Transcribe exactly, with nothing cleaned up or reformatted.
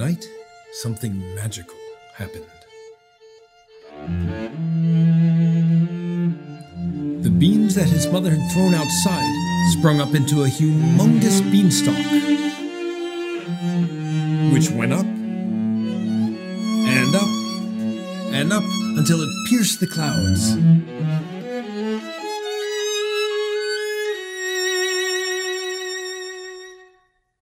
night, something magical happened. The beans that his mother had thrown outside sprung up into a humongous beanstalk, which went up and up and up until it pierced the clouds.